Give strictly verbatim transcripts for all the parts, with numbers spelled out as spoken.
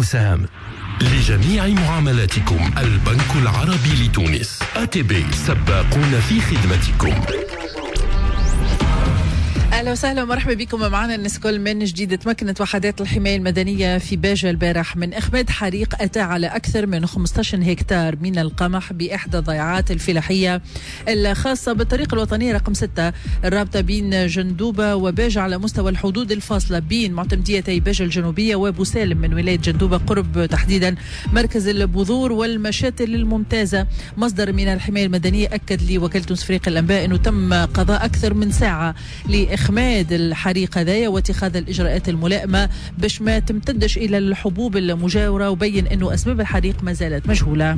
المساهمة. لجميع معاملاتكم البنك العربي لتونس. إيه تي بي سباقون في خدمتكم. أهلا وسهلا ومرحبا بكم معنا الناس كل من جديد. تمكنت وحدات الحماية المدنية في باجة البارح من إخماد حريق أتى على أكثر من خمسة عشر هكتار من القمح بإحدى الضيعات الفلاحية الخاصة بالطريق الوطنية رقم ستة الرابطة بين جندوبة وباجة على مستوى الحدود الفاصلة بين معتمديتي باجة الجنوبية وبوسالم من ولاية جندوبة قرب تحديدا مركز البذور والمشاتل الممتازة. مصدر من الحماية المدنية أكد لوكالة تونس فريق الأنباء أنه تم قضاء أكثر من ساعة لإخماد إخماد الحريق هذايا واتخاذ الإجراءات الملائمة باش ما تمتدش إلى الحبوب المجاورة، وبين أنه أسباب الحريق ما زالت مجهولة.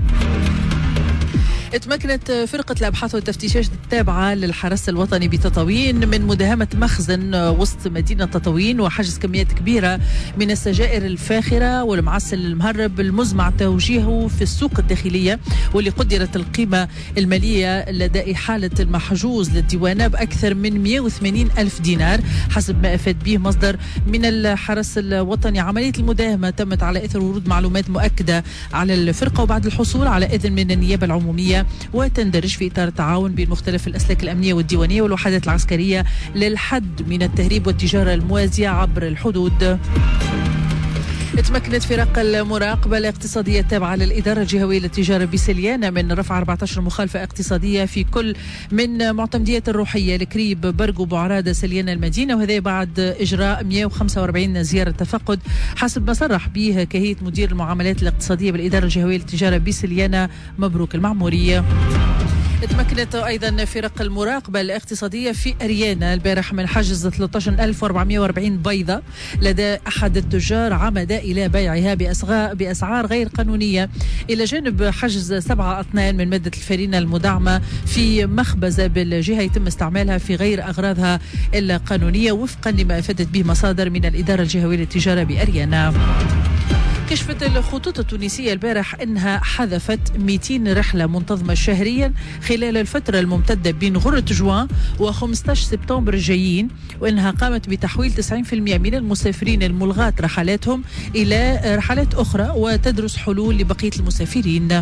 اتمكنت فرقة الأبحاث والتفتيشات التابعة للحرس الوطني بتطاوين من مداهمة مخزن وسط مدينة تطاوين وحجز كميات كبيرة من السجائر الفاخرة والمعسل المهرب المزمع توجيهه في السوق الداخلية، واللي قدرت القيمة المالية لدى إحالة المحجوز للديوانة بأكثر من مئة وثمانين ألف دينار حسب ما أفاد به مصدر من الحرس الوطني. عملية المداهمة تمت على إثر ورود معلومات مؤكدة على الفرقة وبعد الحصول على إذن من النيابة العمومية، وتندرج في إطار التعاون بين مختلف الأسلاك الأمنية والديوانية والوحدات العسكرية للحد من التهريب والتجارة الموازية عبر الحدود. تمكنت فرق المراقبة الاقتصادية التابعة للإدارة الجهوية للتجارة بسليانة من رفع أربعة عشر مخالفة اقتصادية في كل من معتمديات الروحية الكريب برقو بوعرادة سليانة المدينة، وهذا بعد إجراء مئة وخمسة وأربعين زيارة تفقد حسب ما صرح به كهيئة مدير المعاملات الاقتصادية بالإدارة الجهوية للتجارة بسليانة مبروك المعمورية. تمكنت أيضا فرق المراقبة الاقتصادية في أريانا البارح من حجز ثلاثة عشر ألف وأربعمئة وأربعين بيضة لدى أحد التجار عمد إلى بيعها بأسعار غير قانونية، إلى جانب حجز سبعة أطنان من مادة الفرينة المدعمة في مخبزة بالجهة يتم استعمالها في غير أغراضها القانونية وفقا لما أفادت به مصادر من الإدارة الجهوية للتجارة بأريانا. كشفت الخطوط التونسية البارح أنها حذفت مئتين رحلة منتظمة شهريا خلال الفترة الممتدة بين غرة جوان وخمسة عشر سبتمبر الجايين، وأنها قامت بتحويل تسعين بالمئة من المسافرين الملغاة رحلاتهم إلى رحلات أخرى وتدرس حلول لبقية المسافرين.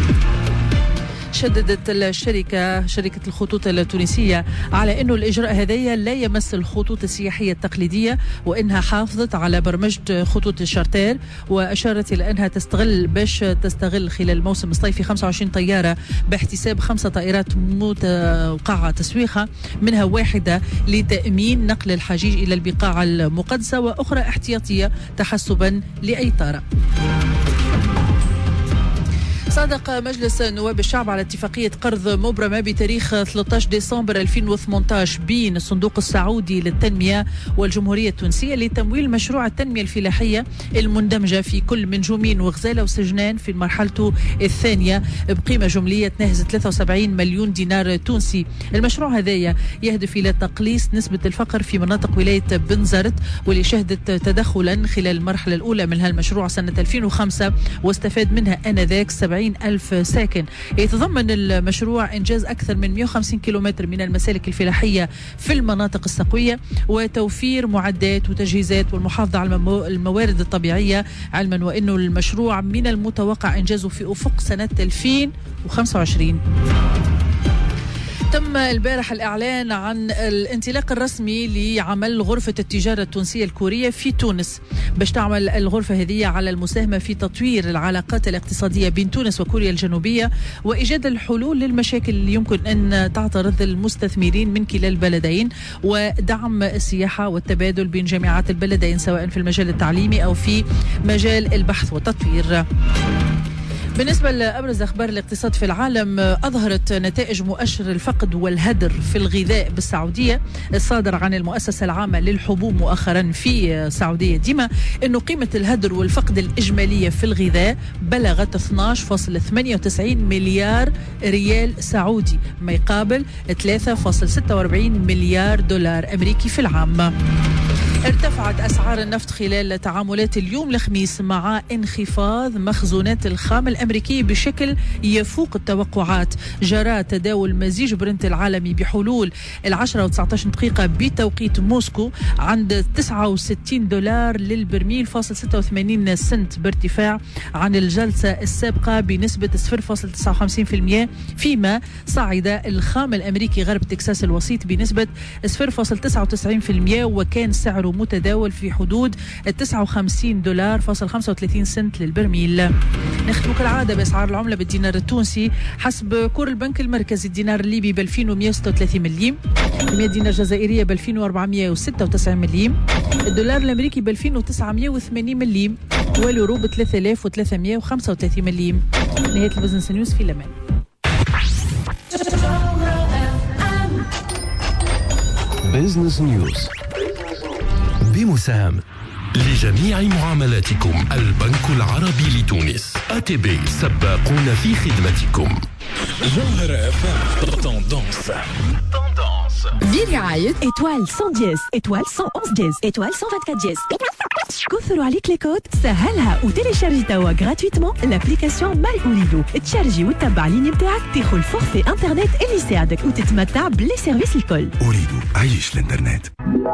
شددت الشركة شركة الخطوط التونسية على أنه الإجراء هذايا لا يمس الخطوط السياحية التقليدية، وأنها حافظت على برمجة خطوط الشارتر، وأشارت إلى أنها تستغل باش تستغل خلال الموسم الصيفي خمسة وعشرين طيارة باحتساب خمسة طائرات متوقعة تسويقها، منها واحدة لتأمين نقل الحجيج إلى البقاع المقدسة وأخرى احتياطية تحسبا لأي طارئ. صادق مجلس نواب الشعب على اتفاقية قرض مبرمة بتاريخ ثلاثة عشر ديسمبر ألفين وثمانية عشر بين الصندوق السعودي للتنمية والجمهورية التونسية لتمويل مشروع التنمية الفلاحية المندمجة في كل من جومين وغزالة وسجنان في مرحلته الثانية بقيمة جملية تناهز ثلاثة وسبعين مليون دينار تونسي. المشروع هذايا يهدف إلى تقليص نسبة الفقر في مناطق ولاية بنزرت، واللي شهدت تدخلا خلال المرحلة الأولى من هالمشروع سنة ألفين وخمسة واستفاد منها آنذاك سبعين ألف ساكن. يتضمن المشروع إنجاز أكثر من مئة وخمسين كيلومتر من المسالك الفلاحية في المناطق السقوية وتوفير معدات وتجهيزات والمحافظة على الموارد الطبيعية، علما وأنه المشروع من المتوقع إنجازه في أفق سنة ألفين وخمسة وعشرين. تم البارح الإعلان عن الانطلاق الرسمي لعمل غرفة التجارة التونسية الكورية في تونس، باش تعمل الغرفة هذه على المساهمة في تطوير العلاقات الاقتصادية بين تونس وكوريا الجنوبية وإيجاد الحلول للمشاكل اللي يمكن أن تعترض المستثمرين من كلا البلدين، ودعم السياحة والتبادل بين جامعات البلدين سواء في المجال التعليمي أو في مجال البحث والتطوير. بالنسبة لأبرز أخبار الاقتصاد في العالم، أظهرت نتائج مؤشر الفقد والهدر في الغذاء بالسعودية الصادر عن المؤسسة العامة للحبوب مؤخرا في السعودية ديما أنه قيمة الهدر والفقد الإجمالية في الغذاء بلغت اثني عشر فاصلة ثمانية وتسعين مليار ريال سعودي، ما يقابل ثلاثة فاصلة ستة وأربعين مليار دولار أمريكي في العام. ارتفعت أسعار النفط خلال تعاملات اليوم الخميس مع انخفاض مخزونات الخام الأمريكي بشكل يفوق التوقعات. جرى تداول مزيج برنت العالمي بحلول العشرة وتسعة عشر دقيقة بتوقيت موسكو عند تسعة وستين دولار للبرميل فاصل ستة وثمانين سنت، بارتفاع عن الجلسة السابقة بنسبة صفر فاصل تسعة وخمسين بالمئة، فيما صعد الخام الأمريكي غرب تكساس الوسيط بنسبة صفر فاصل تسعة وتسعين بالمئة، وكان سعره متداول في حدود تسعة وخمسين دولار فاصل خمسة وثلاثين سنت للبرميل. نختم كالعادة بأسعار العملة بالدينار التونسي حسب كور البنك المركزي. الدينار الليبي ب ألفين ومئة وستة وثلاثين مليم، مئة دينار جزائرية ب ألفين وأربعمئة وستة وتسعين مليم، الدولار الأمريكي ب ألفين وتسعمئة وثمانين مليم، واليورو ب ثلاثة آلاف وثلاثمئة وخمسة وثلاثين مليم. نهاية البزنس نيوز في الأمان. بزنس نيوز بمساهمة لجميع معاملاتكم البنك العربي لتونس. آتي بي سباقون في خدمتكم. جوهرة اف ام توندونس برعاية إيتوال مية وعشرة إيتوال مية وأحد جيز إيتوال مية وأربعة وعشرين جيز. كثروا عليك لي كود، سهلها وتيليشارجي توا غراتويتمون لابليكاسيون ماي أوريدو. تشارجي وتتبع ليني نتاعك، تاخذ فورفي انترنت اللي يساعدك وتتمتع بلي سيرفيس الكل. أريدو عيش الانترنت.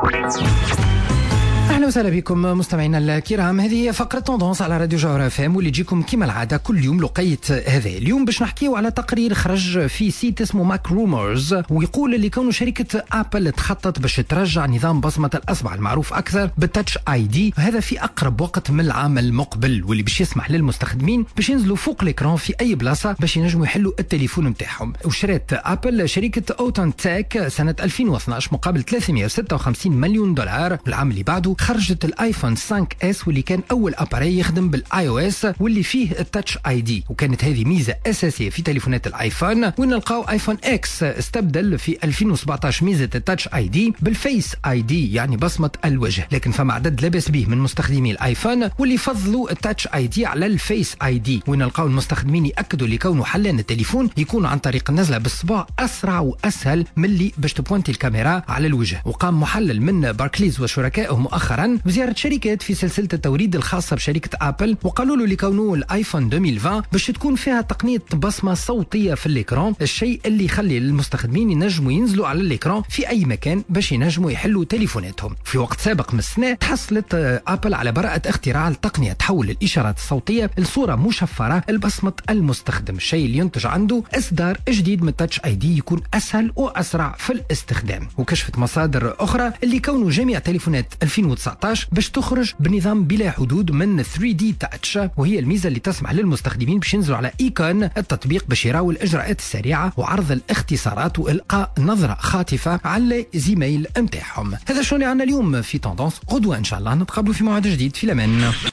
اهلا وسهلا بكم مستمعينا الكرام. هذه فقره توندونس على راديو جوهرة اف ام واللي تجيكم كما العاده كل يوم لقيت هذا. اليوم باش نحكيو على تقرير خرج في سيت اسمه ماك رومرز، ويقول اللي كونه شركه ابل تخطط باش ترجع نظام بصمه الاصبع المعروف اكثر بالتاتش اي دي، هذا في اقرب وقت من العام المقبل، واللي باش يسمح للمستخدمين باش ينزلوا فوق الاكران في اي بلاصه باش ينجموا يحلوا التليفون نتاعهم. وشرت ابل شركه اوتون تيك سنه ألفين واثناعش مقابل ثلاثمئة وستة وخمسين مليون دولار. والعام اللي بعده خرجت الايفون خمسة اس واللي كان اول اباري يخدم بالاي او اس واللي فيه التاتش اي دي، وكانت هذه ميزه اساسيه في تليفونات الايفون. ونلقاو ايفون اكس استبدل في ألفين وسبعطاش ميزه التاتش اي دي بالفيس اي دي يعني بصمه الوجه، لكن فما عدد لاباس به من مستخدمي الايفون واللي فضلوا التاتش اي دي على الفيس اي دي. ونلقاو المستخدمين ياكدوا لكونه حلان التليفون يكون عن طريق النزله بالصباع اسرع واسهل من اللي باش تبوانتي الكاميرا على الوجه. وقام محلل من باركليز وشركائه مؤخرا بزيارة شركات في سلسلة التوريد الخاصة بشركة أبل، وقالوا له لكونه الآيفون ألفين وعشرين باش تكون فيها تقنية بصمة صوتية في الإكران، الشيء اللي يخلي المستخدمين ينجموا ينزلوا على الإكران في أي مكان باش ينجموا يحلوا تليفوناتهم. في وقت سابق من السنة تحصلت أبل على براءة اختراع التقنية تحول الإشارات الصوتية لصورة مشفرة لبصمة المستخدم، الشيء اللي ينتج عنده إصدار جديد من تاتش اي دي يكون أسهل وأسرع في الاستخدام. وكشفت مصادر أخرى اللي كونه جميع تليفونات ألفين وتسعطاش باش تخرج بنظام بلا حدود من ثري دي تاتش، وهي الميزه اللي تسمح للمستخدمين باش ينزلوا على ايكون التطبيق باش يراوا الاجراءات السريعه وعرض الاختصارات والقاء نظره خاطفه على زيميل نتاعهم. هذا شو اللي عندنا اليوم في توندونس. غدوه ان شاء الله نتقابلوا في موعد جديد. في الامان.